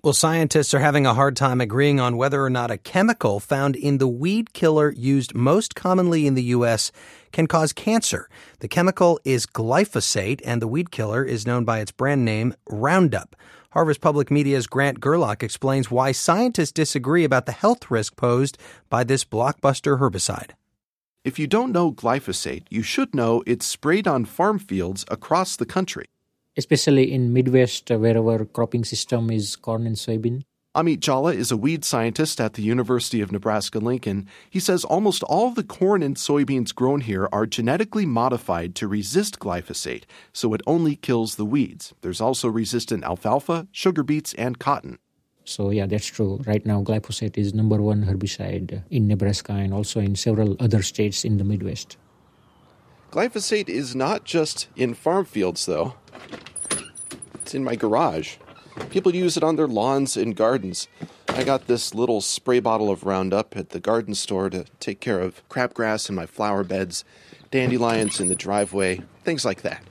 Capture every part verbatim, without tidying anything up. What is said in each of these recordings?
Well, scientists are having a hard time agreeing on whether or not a chemical found in the weed killer used most commonly in the U S can cause cancer. The chemical is glyphosate, and the weed killer is known by its brand name, Roundup. Harvest Public Media's Grant Gerlach explains why scientists disagree about the health risk posed by this blockbuster herbicide. If you don't know glyphosate, you should know it's sprayed on farm fields across the country. Especially in Midwest, uh, where our cropping system is corn and soybean. Amit Jalla is a weed scientist at the University of Nebraska-Lincoln. He says almost all of the corn and soybeans grown here are genetically modified to resist glyphosate, so it only kills the weeds. There's also resistant alfalfa, sugar beets, and cotton. So yeah, that's true. Right now, glyphosate is number one herbicide in Nebraska and also in several other states in the Midwest. Glyphosate is not just in farm fields, though. It's in my garage. People use it on their lawns and gardens. I got this little spray bottle of Roundup at the garden store to take care of crabgrass in my flower beds, dandelions in the driveway, things like that.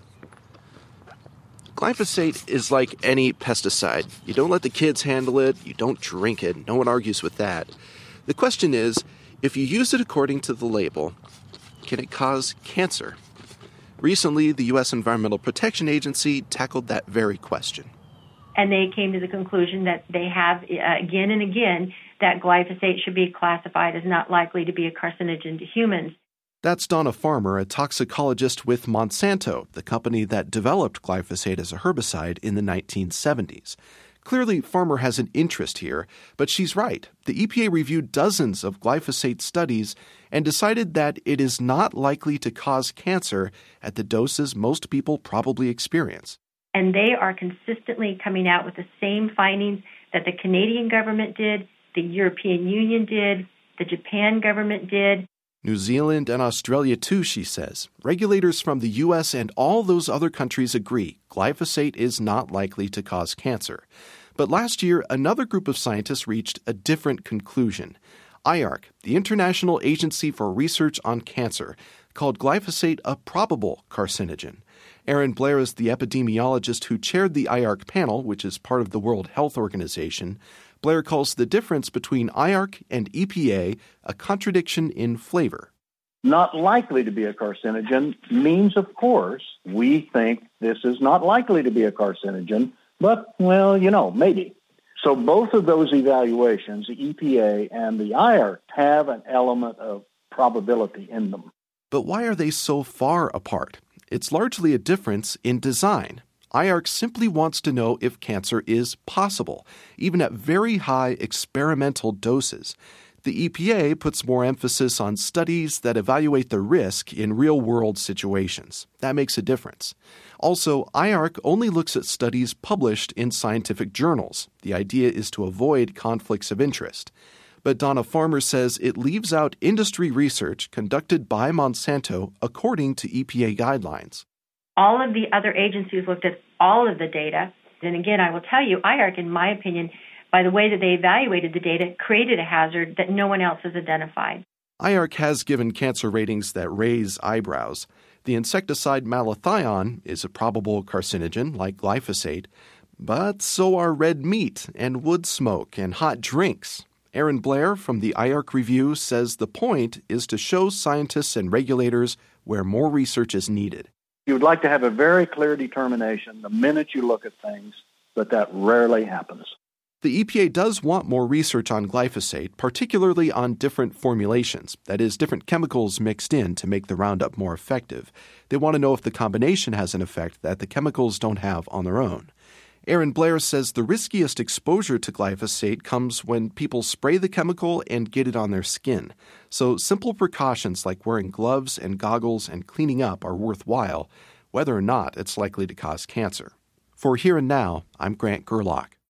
Glyphosate is like any pesticide. You don't let the kids handle it. You don't drink it. No one argues with that. The question is, if you use it according to the label, can it cause cancer? Recently, the U S Environmental Protection Agency tackled that very question. And they came to the conclusion that they have, uh, again and again, that glyphosate should be classified as not likely to be a carcinogen to humans. That's Donna Farmer, a toxicologist with Monsanto, the company that developed glyphosate as a herbicide in the nineteen seventies. Clearly, Farmer has an interest here, but she's right. The E P A reviewed dozens of glyphosate studies and decided that it is not likely to cause cancer at the doses most people probably experience. And they are consistently coming out with the same findings that the Canadian government did, the European Union did, the Japan government did. New Zealand and Australia too, she says. Regulators from the U S and all those other countries agree glyphosate is not likely to cause cancer. But last year, another group of scientists reached a different conclusion. I A R C, the International Agency for Research on Cancer, called glyphosate a probable carcinogen. Aaron Blair is the epidemiologist who chaired the I A R C panel, which is part of the World Health Organization. Blair calls the difference between I A R C and E P A a contradiction in flavor. Not likely to be a carcinogen means, of course, we think this is not likely to be a carcinogen, but, well, you know, maybe. So both of those evaluations, the E P A and the I A R C, have an element of probability in them. But why are they so far apart? It's largely a difference in design. I A R C simply wants to know if cancer is possible, even at very high experimental doses. The E P A puts more emphasis on studies that evaluate the risk in real-world situations. That makes a difference. Also, I A R C only looks at studies published in scientific journals. The idea is to avoid conflicts of interest. But Donna Farmer says it leaves out industry research conducted by Monsanto according to E P A guidelines. All of the other agencies looked at all of the data. And again, I will tell you, I A R C, in my opinion, by the way that they evaluated the data, created a hazard that no one else has identified. I A R C has given cancer ratings that raise eyebrows. The insecticide malathion is a probable carcinogen, like glyphosate, but so are red meat and wood smoke and hot drinks. Aaron Blair from the I A R C review says the point is to show scientists and regulators where more research is needed. You would like to have a very clear determination the minute you look at things, but that rarely happens. The E P A does want more research on glyphosate, particularly on different formulations, that is, different chemicals mixed in to make the Roundup more effective. They want to know if the combination has an effect that the chemicals don't have on their own. Aaron Blair says the riskiest exposure to glyphosate comes when people spray the chemical and get it on their skin. So simple precautions like wearing gloves and goggles and cleaning up are worthwhile, whether or not it's likely to cause cancer. For Here and Now, I'm Grant Gerlach.